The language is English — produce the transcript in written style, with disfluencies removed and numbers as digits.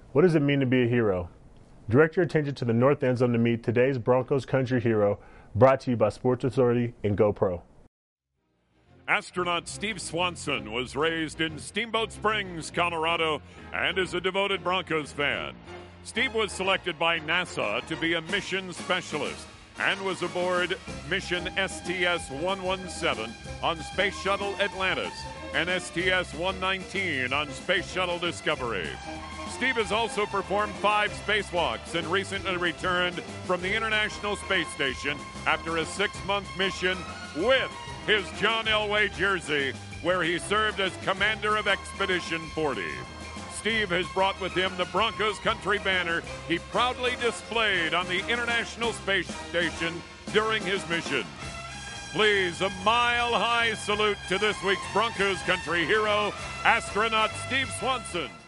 What does it mean to be a hero? Direct your attention to the north end zone to meet today's Broncos country hero, brought to you by Sports Authority and GoPro. Astronaut Steve Swanson was raised in Steamboat Springs, Colorado, and is a devoted Broncos fan. Steve was selected by NASA to be a mission specialist and was aboard mission STS-117 on Space Shuttle Atlantis and STS-119 on Space Shuttle Discovery. Steve has also performed 5 spacewalks and recently returned from the International Space Station after a 6-month mission with his John Elway jersey, where he served as commander of Expedition 40. Steve has brought with him the Broncos country banner he proudly displayed on the International Space Station during his mission. Please, a mile-high salute to this week's Broncos country hero, astronaut Steve Swanson.